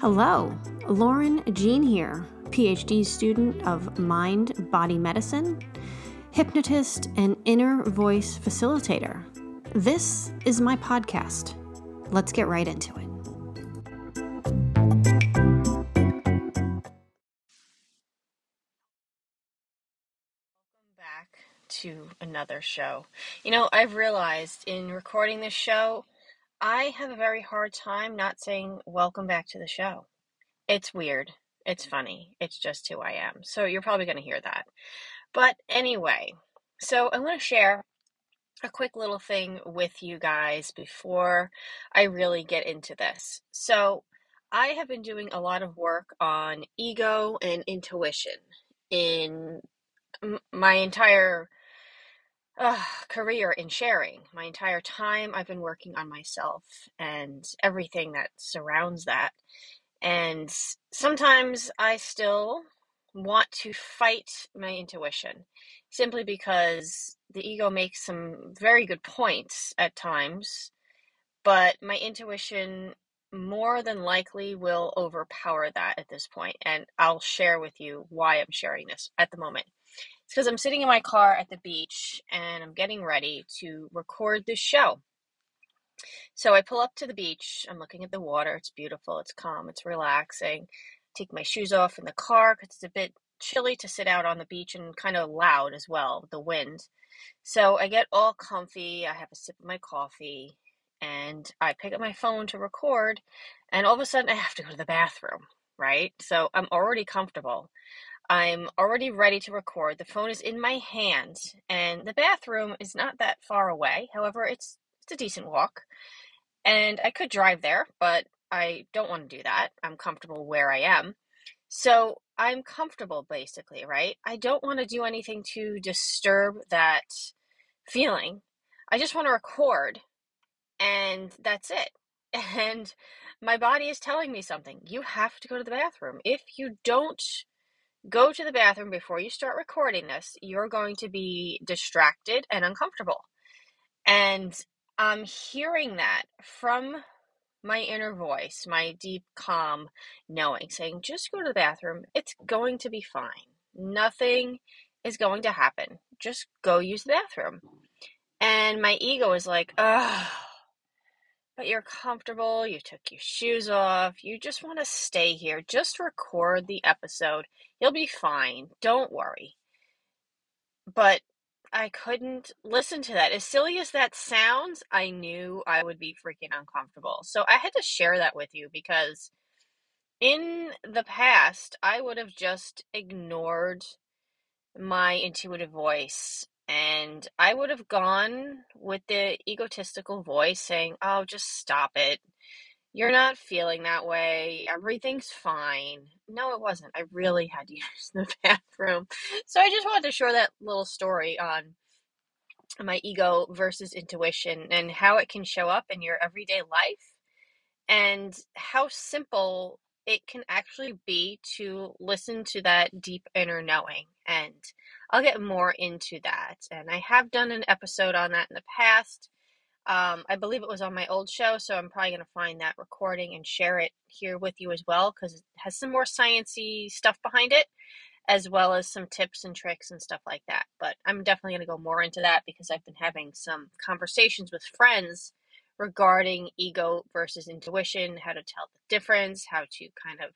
Hello, Lauren Jean here, PhD student of Mind Body Medicine, hypnotist, and inner voice facilitator. This is my podcast. Let's get right into it. Welcome back to another show. I've realized in recording this show, I have a very hard time not saying welcome back to the show. It's weird. It's funny. It's just who I am. So you're probably going to hear that. But anyway, so I want to share a quick little thing with you guys before I really get into this. So I have been doing a lot of work on ego and intuition in my entire career in sharing. My entire time I've been working on myself and everything that surrounds that. And sometimes I still want to fight my intuition simply because the ego makes some very good points at times, but my intuition more than likely will overpower that at this point. And I'll share with you why I'm sharing this at the moment. It's because I'm sitting in my car at the beach and I'm getting ready to record this show. So I pull up to the beach. I'm looking at the water. It's beautiful. It's calm. It's relaxing. Take my shoes off in the car because it's a bit chilly to sit out on the beach and kind of loud as well with the wind. So I get all comfy. I have a sip of my coffee and I pick up my phone to record. And all of a sudden I have to go to the bathroom, right? So I'm already comfortable. I'm already ready to record. The phone is in my hand and the bathroom is not that far away. However, it's a decent walk. And I could drive there, but I don't want to do that. I'm comfortable where I am. So I'm comfortable basically, right? I don't want to do anything to disturb that feeling. I just want to record and that's it. And my body is telling me something. You have to go to the bathroom. If you don't go to the bathroom before you start recording this, you're going to be distracted and uncomfortable. And I'm hearing that from my inner voice, my deep, calm knowing, saying, just go to the bathroom. It's going to be fine. Nothing is going to happen. Just go use the bathroom. And my ego is like, oh, but you're comfortable. You took your shoes off. You just want to stay here. Just record the episode. You'll be fine. Don't worry. But I couldn't listen to that. As silly as that sounds, I knew I would be freaking uncomfortable. So I had to share that with you because in the past, I would have just ignored my intuitive voice and I would have gone with the egotistical voice saying, oh, just stop it. You're not feeling that way. Everything's fine. No, it wasn't. I really had to use the bathroom. So I just wanted to share that little story on my ego versus intuition and how it can show up in your everyday life and how simple it can actually be to listen to that deep inner knowing. And I'll get more into that. And I have done an episode on that in the past. I believe it was on my old show, so I'm probably going to find that recording and share it here with you as well because it has some more sciencey stuff behind it, as well as some tips and tricks and stuff like that. But I'm definitely going to go more into that because I've been having some conversations with friends regarding ego versus intuition, how to tell the difference, how to kind of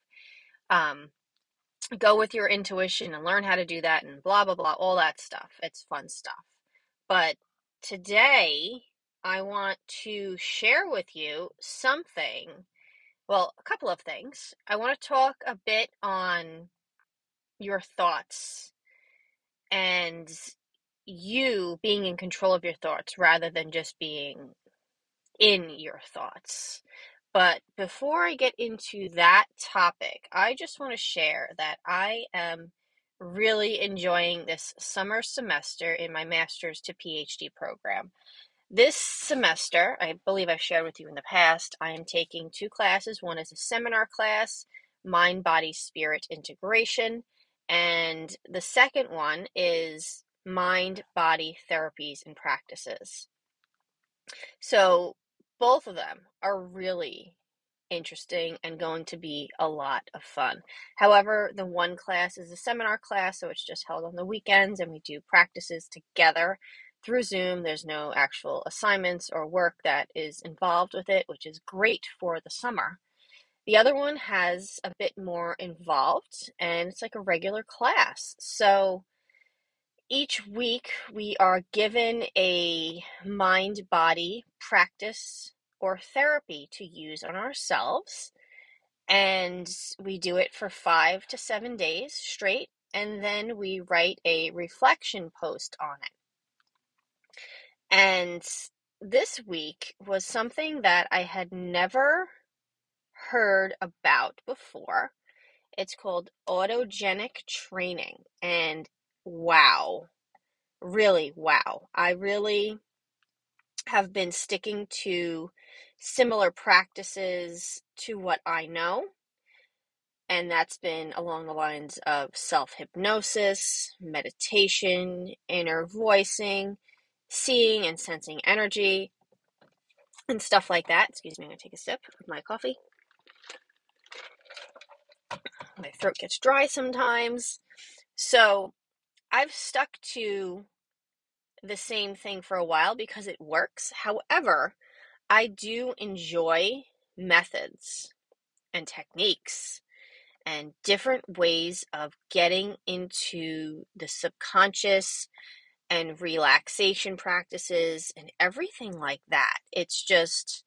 go with your intuition and learn how to do that and blah, blah, blah, all that stuff. It's fun stuff. But today, I want to share with you something, well, a couple of things. I want to talk a bit on your thoughts and you being in control of your thoughts rather than just being in your thoughts. But before I get into that topic, I just want to share that I am really enjoying this summer semester in my master's to PhD program. This semester, I believe I've shared with you in the past, I am taking two classes. One is a seminar class, Mind, Body, Spirit Integration, and the second one is Mind, Body Therapies and Practices. So both of them are really interesting and going to be a lot of fun. However, the one class is a seminar class, so it's just held on the weekends and we do practices together through Zoom. There's no actual assignments or work that is involved with it, which is great for the summer. The other one has a bit more involved and it's like a regular class. So each week we are given a mind body practice or therapy to use on ourselves. And we do it for 5 to 7 days straight. And then we write a reflection post on it. And this week was something that I had never heard about before. It's called autogenic training. And wow, really, wow. I really have been sticking to similar practices to what I know. And that's been along the lines of self-hypnosis, meditation, inner voicing, seeing and sensing energy, and stuff like that. Excuse me, I'm going to take a sip of my coffee. My throat gets dry sometimes. So I've stuck to the same thing for a while because it works. However, I do enjoy methods and techniques and different ways of getting into the subconscious and relaxation practices and everything like that. It's just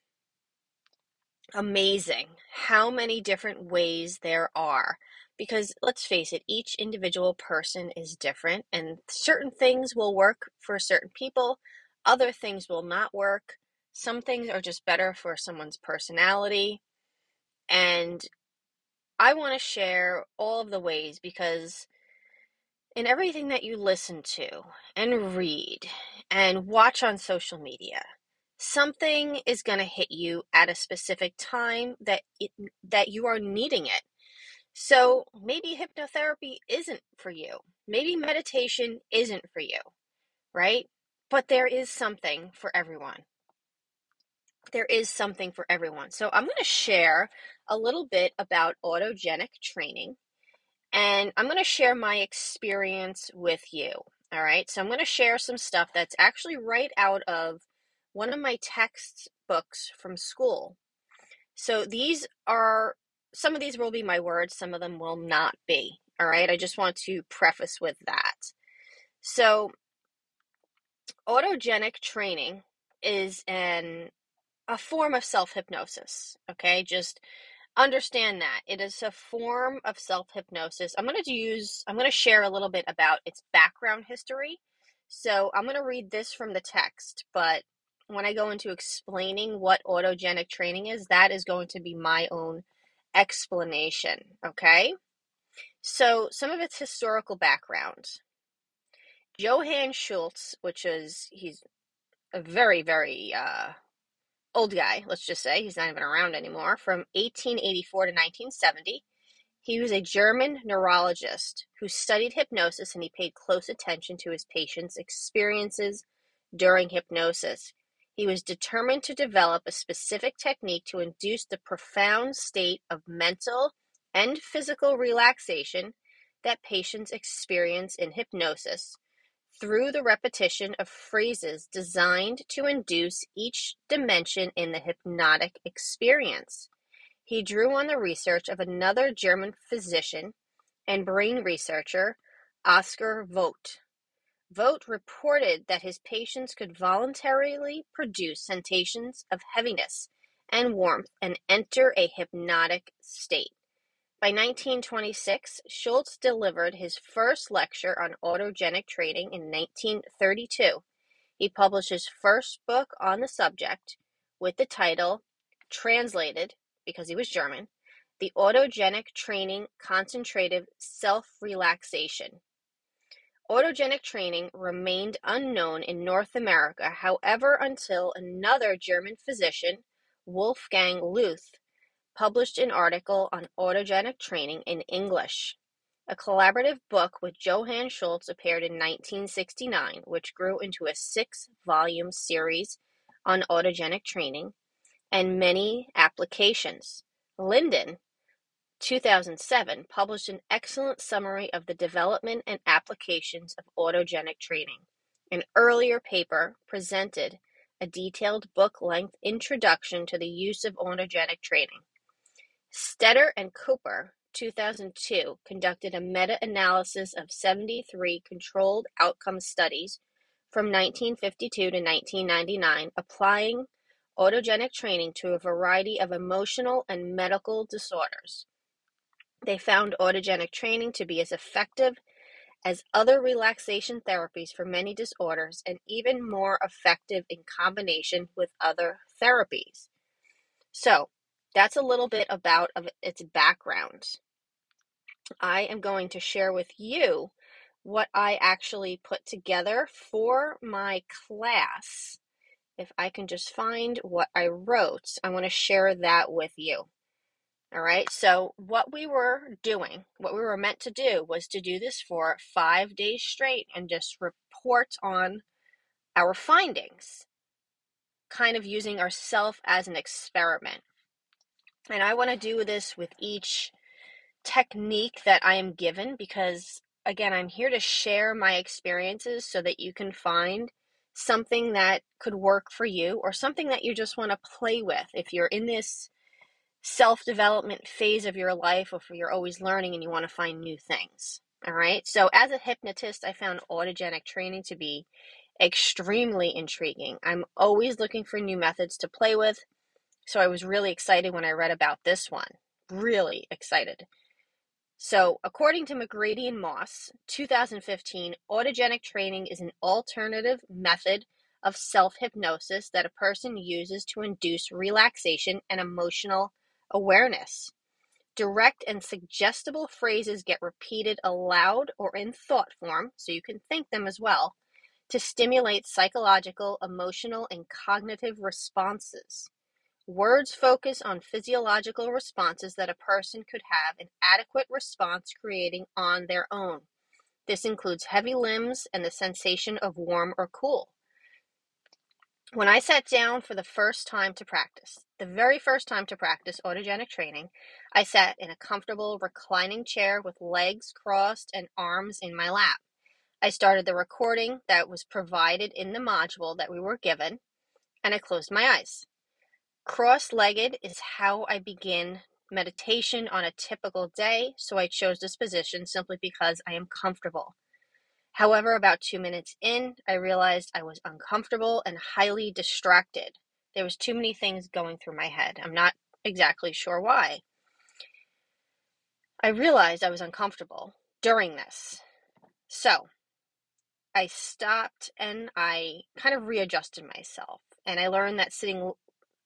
amazing how many different ways there are. Because let's face it, each individual person is different, and certain things will work for certain people, other things will not work. Some things are just better for someone's personality. And I want to share all of the ways because in everything that you listen to and read and watch on social media, something is going to hit you at a specific time that you are needing it. So maybe hypnotherapy isn't for you. Maybe meditation isn't for you, right? But there is something for everyone. There is something for everyone. So I'm going to share a little bit about autogenic training, and I'm going to share my experience with you. All right. So I'm going to share some stuff that's actually right out of one of my textbooks from school. So some of these will be my words, some of them will not be. All right. I just want to preface with that. So autogenic training is a form of self-hypnosis. Okay. Just understand that it is a form of self-hypnosis. I'm going to share a little bit about its background history. So I'm going to read this from the text, but when I go into explaining what autogenic training is, that is going to be my own explanation. Okay. So some of its historical background. Johann Schultz, he's a very, very, old guy, let's just say, he's not even around anymore, from 1884 to 1970. He was a German neurologist who studied hypnosis, and he paid close attention to his patients' experiences during hypnosis. He was determined to develop a specific technique to induce the profound state of mental and physical relaxation that patients experience in hypnosis through the repetition of phrases designed to induce each dimension in the hypnotic experience. He drew on the research of another German physician and brain researcher, Oscar Vogt. Vogt reported that his patients could voluntarily produce sensations of heaviness and warmth and enter a hypnotic state. By 1926, Schultz delivered his first lecture on autogenic training in 1932. He published his first book on the subject with the title, translated, because he was German, The Autogenic Training Concentrative Self-Relaxation. Autogenic training remained unknown in North America, however, until another German physician, Wolfgang Luth, published an article on autogenic training in English. A collaborative book with Johann Schultz appeared in 1969, which grew into a 6-volume series on autogenic training, and many applications. Linden, 2007, published an excellent summary of the development and applications of autogenic training. An earlier paper presented a detailed book-length introduction to the use of autogenic training. Stetter and Cooper, 2002, conducted a meta-analysis of 73 controlled outcome studies from 1952 to 1999, applying autogenic training to a variety of emotional and medical disorders. They found autogenic training to be as effective as other relaxation therapies for many disorders and even more effective in combination with other therapies. So, that's a little bit about its background. I am going to share with you what I actually put together for my class. If I can just find what I wrote, I want to share that with you. All right, so what we were meant to do was to do this for 5 days straight and just report on our findings, kind of using ourselves as an experiment. And I want to do this with each technique that I am given because, again, I'm here to share my experiences so that you can find something that could work for you or something that you just want to play with. If you're in this self-development phase of your life, or if you're always learning and you want to find new things. All right. So as a hypnotist, I found autogenic training to be extremely intriguing. I'm always looking for new methods to play with. So I was really excited when I read about this one. Really excited. So according to McGrady and Moss, 2015, autogenic training is an alternative method of self-hypnosis that a person uses to induce relaxation and emotional awareness. Direct and suggestible phrases get repeated aloud or in thought form, so you can think them as well, to stimulate psychological, emotional, and cognitive responses. Words focus on physiological responses that a person could have an adequate response creating on their own. This includes heavy limbs and the sensation of warm or cool. When I sat down for the very first time to practice autogenic training, I sat in a comfortable reclining chair with legs crossed and arms in my lap. I started the recording that was provided in the module that we were given, and I closed my eyes. Cross-legged is how I begin meditation on a typical day, so I chose this position simply because I am comfortable. However, about 2 minutes in, I realized I was uncomfortable and highly distracted. There was too many things going through my head. I'm not exactly sure why. I realized I was uncomfortable during this. So I stopped and I kind of readjusted myself. And I learned that sitting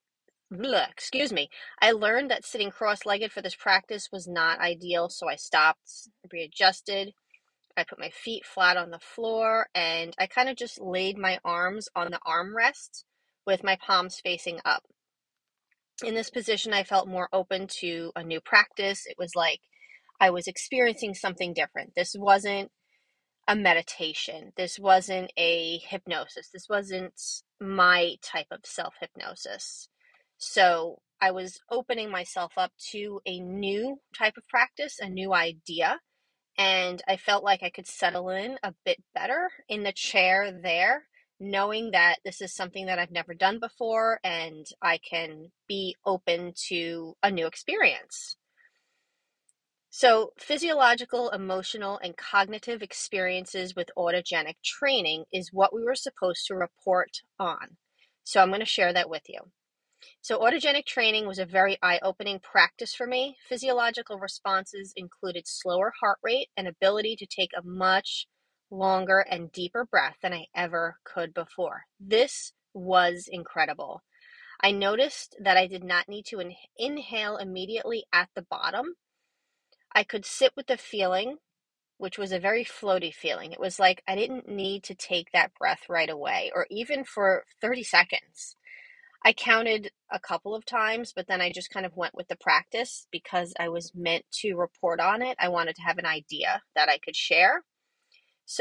cross-legged for this practice was not ideal, so I stopped, readjusted. I put my feet flat on the floor, and I kind of just laid my arms on the armrest with my palms facing up. In this position, I felt more open to a new practice. It was like I was experiencing something different. This wasn't a meditation. This wasn't a hypnosis. This wasn't my type of self-hypnosis. So I was opening myself up to a new type of practice, a new idea, and I felt like I could settle in a bit better in the chair there, knowing that this is something that I've never done before and I can be open to a new experience. So, physiological, emotional, and cognitive experiences with autogenic training is what we were supposed to report on. So, I'm going to share that with you. So, autogenic training was a very eye-opening practice for me. Physiological responses included slower heart rate and ability to take a much longer and deeper breath than I ever could before. This was incredible. I noticed that I did not need to inhale immediately at the bottom. I could sit with the feeling, which was a very floaty feeling. It was like I didn't need to take that breath right away or even for 30 seconds. I counted a couple of times, but then I just kind of went with the practice because I was meant to report on it. I wanted to have an idea that I could share. So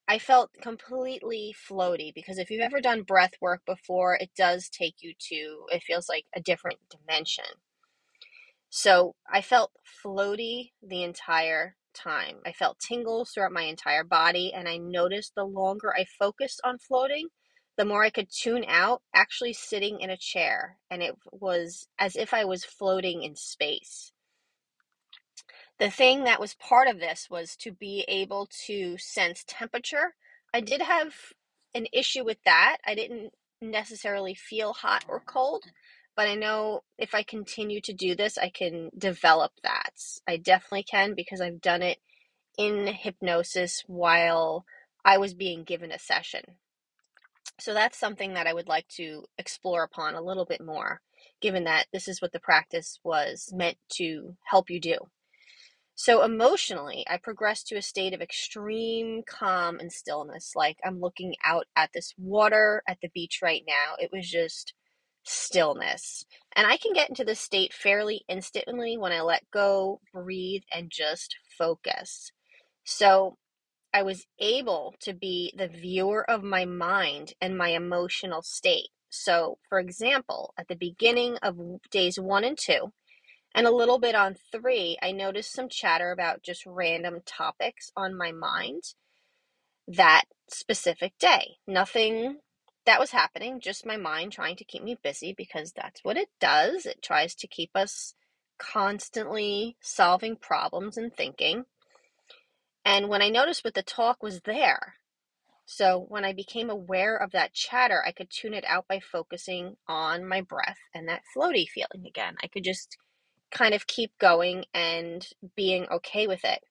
I felt completely floaty, because if you've ever done breath work before, it does take you to, it feels like a different dimension. So I felt floaty the entire time. I felt tingles throughout my entire body, and I noticed the longer I focused on floating, the more I could tune out actually sitting in a chair, and it was as if I was floating in space. The thing that was part of this was to be able to sense temperature. I did have an issue with that. I didn't necessarily feel hot or cold, but I know if I continue to do this, I can develop that. I definitely can, because I've done it in hypnosis while I was being given a session. So that's something that I would like to explore upon a little bit more, given that this is what the practice was meant to help you do. So emotionally, I progressed to a state of extreme calm and stillness. Like I'm looking out at this water at the beach right now. It was just stillness. And I can get into this state fairly instantly when I let go, breathe, and just focus. So I was able to be the viewer of my mind and my emotional state. So, for example, at the beginning of days 1 and 2, and a little bit on 3, I noticed some chatter about just random topics on my mind that specific day. Nothing that was happening, just my mind trying to keep me busy, because that's what it does. It tries to keep us constantly solving problems and thinking. And when I noticed what the talk was there, so when I became aware of that chatter, I could tune it out by focusing on my breath and that floaty feeling again. I could just kind of keep going and being okay with it.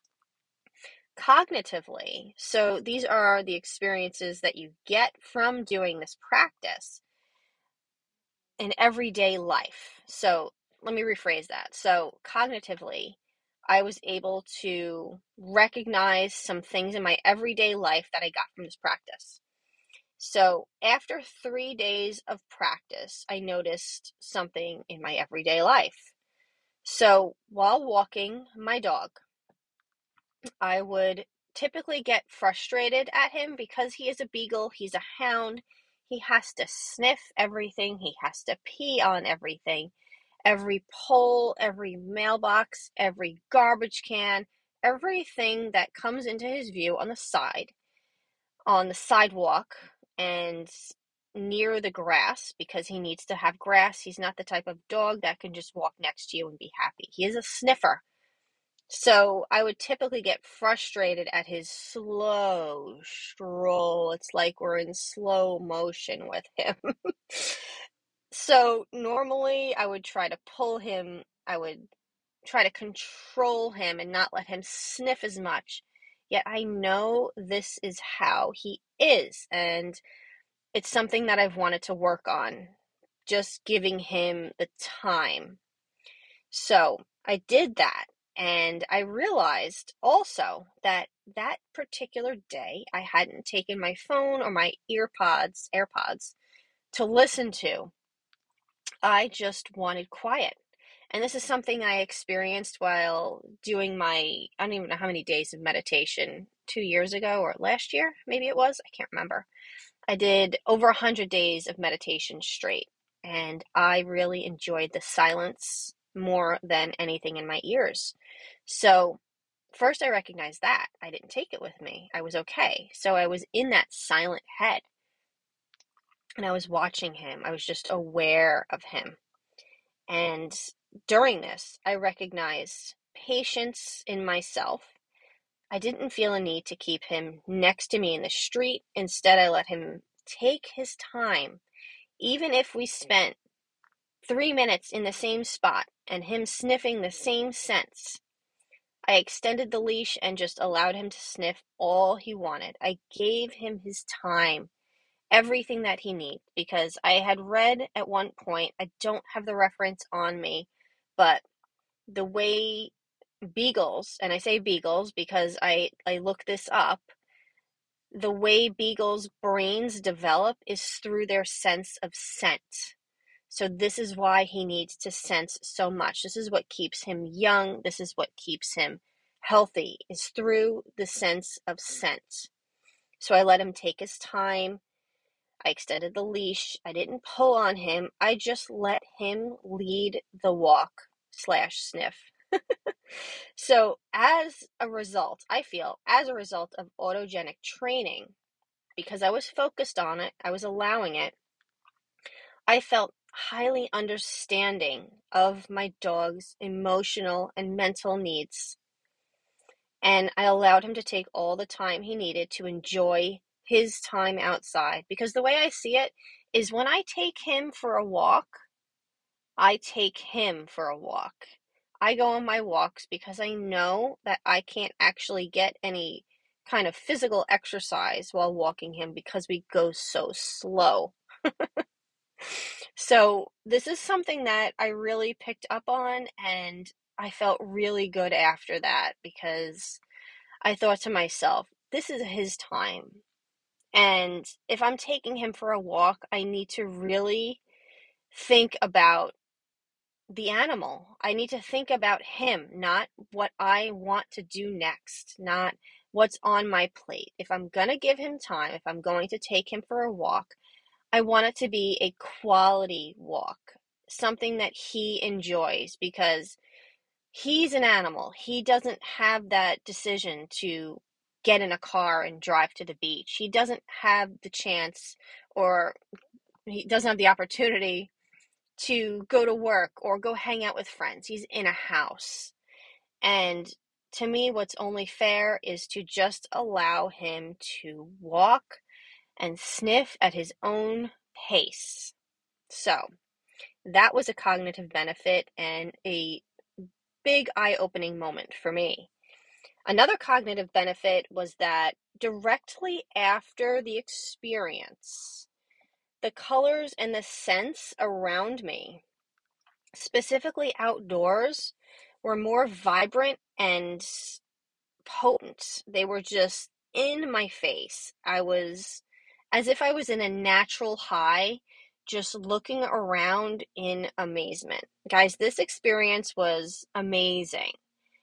Cognitively, so these are the experiences that you get from doing this practice in everyday life. So let me rephrase that. So cognitively, I was able to recognize some things in my everyday life that I got from this practice. So after 3 days of practice, I noticed something in my everyday life. So while walking my dog, I would typically get frustrated at him because he is a beagle, he's a hound. He has to sniff everything, he has to pee on everything. Every pole, every mailbox, every garbage can, everything that comes into his view on the sidewalk, and near the grass, because he needs to have grass. He's not the type of dog that can just walk next to you and be happy. He is a sniffer. So I would typically get frustrated at his slow stroll. It's like we're in slow motion with him. So normally I would try to pull him, I would try to control him and not let him sniff as much. Yet I know this is how he is, and it's something that I've wanted to work on, just giving him the time. So I did that, and I realized also that that particular day I hadn't taken my phone or my AirPods to listen to. I just wanted quiet. And this is something I experienced while doing my, I don't even know how many days of meditation, 2 years ago or last year, maybe it was, I can't remember. I did over 100 days of meditation straight, and I really enjoyed the silence more than anything in my ears. So first I recognized that. I didn't take it with me. I was okay. So I was in that silent head, and I was watching him. I was just aware of him. And during this, I recognized patience in myself. I didn't feel a need to keep him next to me in the street. Instead, I let him take his time. Even if we spent 3 minutes in the same spot and him sniffing the same scents, I extended the leash and just allowed him to sniff all he wanted. I gave him his time, everything that he needs, because I had read at one point, I don't have the reference on me, but the way beagles, and I say beagles because I looked this up, the way beagles' brains develop is through their sense of scent. So this is why he needs to sense so much. This is what keeps him young. This is what keeps him healthy, is through the sense of scent. So I let him take his time. I extended the leash. I didn't pull on him. I just let him lead the walk slash sniff. So as a result, I feel as a result of autogenic training, because I was focused on it, I was allowing it, I felt highly understanding of my dog's emotional and mental needs. And I allowed him to take all the time he needed to enjoy his time outside. Because the way I see it is when I take him for a walk, I take him for a walk. I go on my walks because I know that I can't actually get any kind of physical exercise while walking him because we go so slow. So this is something that I really picked up on, and I felt really good after that because I thought to myself, this is his time. And if I'm taking him for a walk, I need to really think about the animal. I need to think about him, not what I want to do next, not what's on my plate. If I'm going to give him time, if I'm going to take him for a walk, I want it to be a quality walk, something that he enjoys, because he's an animal. He doesn't have that decision to get in a car and drive to the beach. He doesn't have the chance, or he doesn't have the opportunity to go to work or go hang out with friends. He's in a house. And to me, what's only fair is to just allow him to walk and sniff at his own pace. So that was a cognitive benefit and a big eye-opening moment for me. Another cognitive benefit was that directly after the experience, the colors and the scents around me, specifically outdoors, were more vibrant and potent. They were just in my face. I was as if I was in a natural high, just looking around in amazement. Guys, this experience was amazing.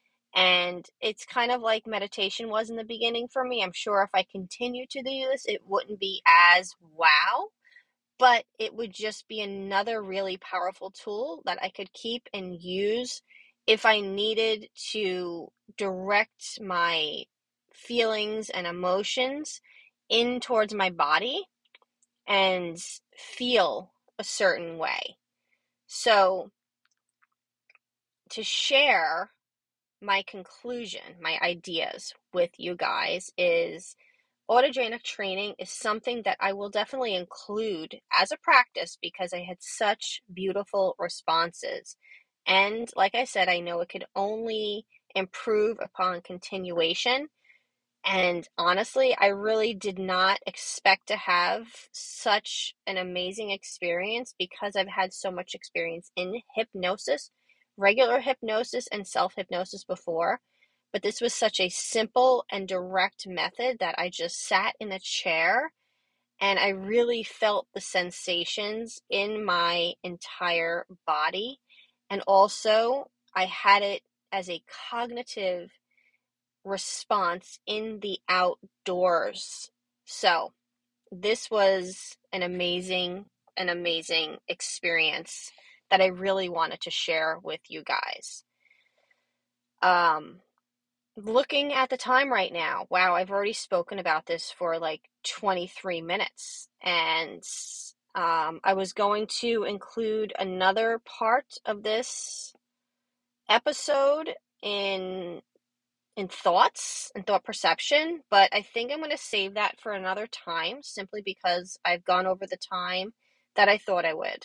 And it's kind of like meditation was in the beginning for me. I'm sure if I continue to do this, it wouldn't be as wow, but it would just be another really powerful tool that I could keep and use if I needed to direct my feelings and emotions in towards my body and feel a certain way. So, to share my conclusion, my ideas with you guys is autogenic training is something that I will definitely include as a practice because I had such beautiful responses. And like I said, I know it could only improve upon continuation. And honestly, I really did not expect to have such an amazing experience because I've had so much experience in hypnosis, regular hypnosis, and self-hypnosis before. But this was such a simple and direct method that I just sat in a chair and I really felt the sensations in my entire body. And also, I had it as a cognitive response in the outdoors. So, this was an amazing experience that I really wanted to share with you guys. Um, Looking at the time right now, wow, I've already spoken about this for like 23 minutes. And I was going to include another part of this episode in thoughts and thought perception, but I think I'm going to save that for another time simply because I've gone over the time that I thought I would.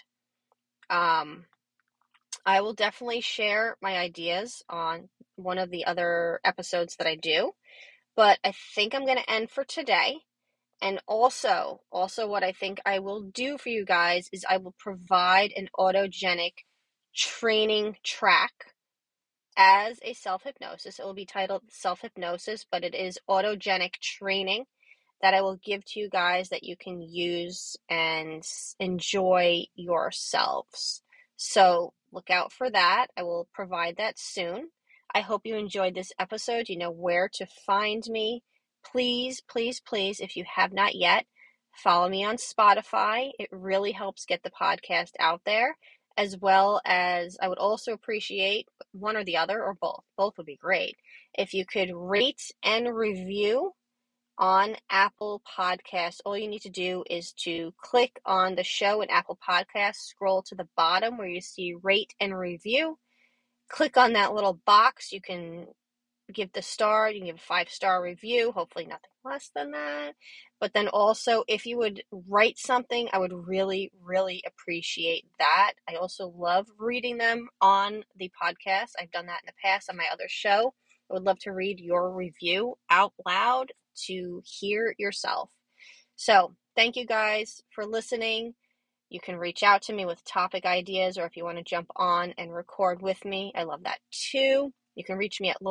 I will definitely share my ideas on one of the other episodes that I do, but I think I'm going to end for today. And also what I think I will do for you guys is I will provide an autogenic training track as a self-hypnosis. It will be titled self-hypnosis, but it is autogenic training that I will give to you guys that you can use and enjoy yourselves. So look out for that. I will provide that soon. I hope you enjoyed this episode. You know where to find me. please, please, please, if you have not yet, follow me on Spotify. It really helps get the podcast out there, as well as I would also appreciate one or the other, or both. Both would be great. If you could rate and review on Apple Podcasts. All you need to do is to click on the show in Apple Podcasts, scroll to the bottom where you see rate and review. Click on that little box. You can give the star, you can give a 5-star review, hopefully nothing less than that. But then also, if you would write something, I would really, really appreciate that. I also love reading them on the podcast. I've done that in the past on my other show. I would love to read your review out loud to hear yourself. So, thank you guys for listening. You can reach out to me with topic ideas, or if you want to jump on and record with me, I love that too. You can reach me at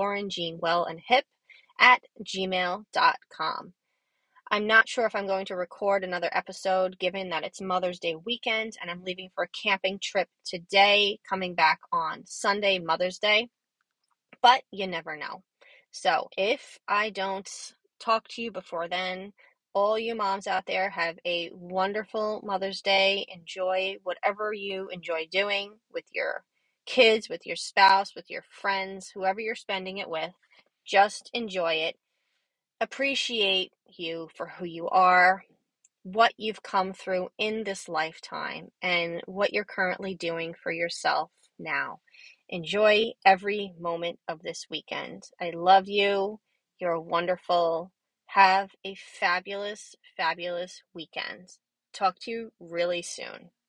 laurenjeanwellandhip@gmail.com. I'm not sure if I'm going to record another episode given that it's Mother's Day weekend and I'm leaving for a camping trip today, coming back on Sunday, Mother's Day, but you never know. So if I don't talk to you before then, all you moms out there, have a wonderful Mother's Day. Enjoy whatever you enjoy doing with your kids, with your spouse, with your friends, whoever you're spending it with. Just enjoy it. Appreciate you for who you are, what you've come through in this lifetime, and what you're currently doing for yourself now. Enjoy every moment of this weekend. I love you. You're wonderful. Have a fabulous, fabulous weekend. Talk to you really soon.